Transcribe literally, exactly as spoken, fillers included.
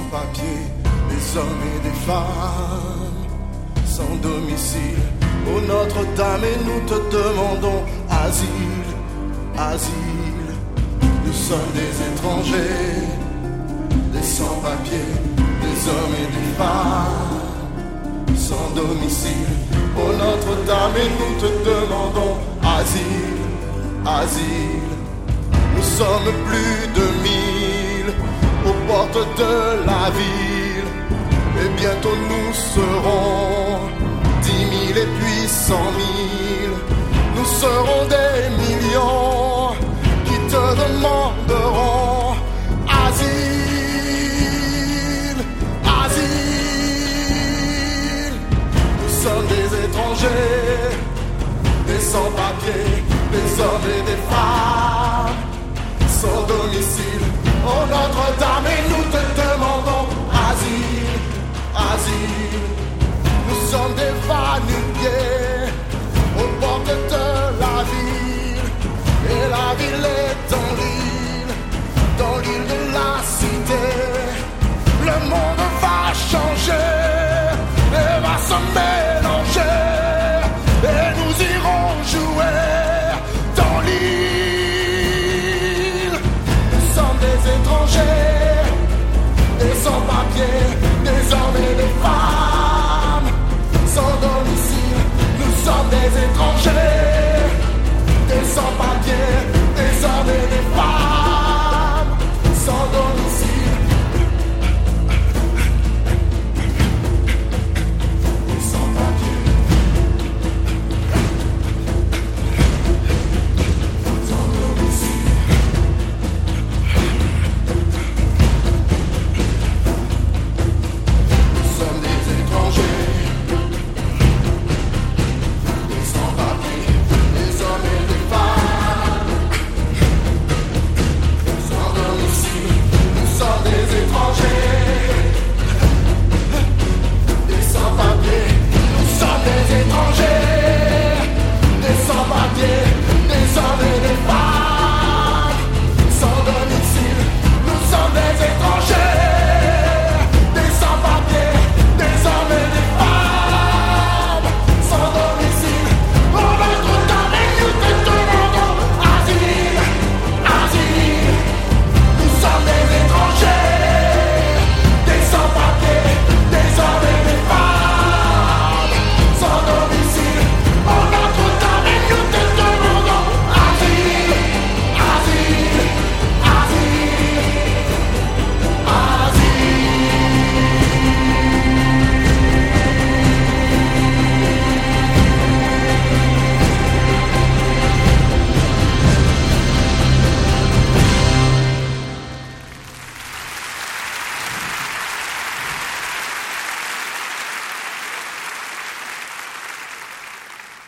sans-papiers, des hommes et des femmes, sans domicile. Ô Notre-Dame, et nous te demandons asile, asile. Nous sommes des étrangers, des sans-papiers, des hommes et des femmes, sans domicile. Ô Notre-Dame, et nous te demandons asile, asile. Nous sommes plus de mille aux portes de la ville, et bientôt nous serons dix mille et puis cent mille. Nous serons des millions qui te demanderont asile, asile. Nous sommes des étrangers, des sans-papiers, des hommes et des femmes, sans domicile. Oh Notre-Dame, et nous